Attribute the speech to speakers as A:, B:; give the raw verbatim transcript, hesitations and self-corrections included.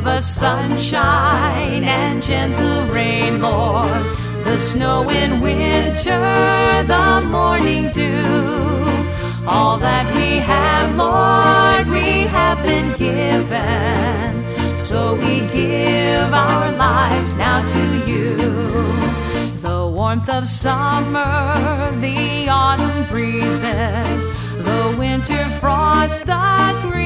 A: Give us sunshine and gentle rain, Lord, the snow in winter, the morning dew. All that we have, Lord, we have been given, so we give our lives now to you. The warmth of summer, the autumn breezes, the winter frost, the green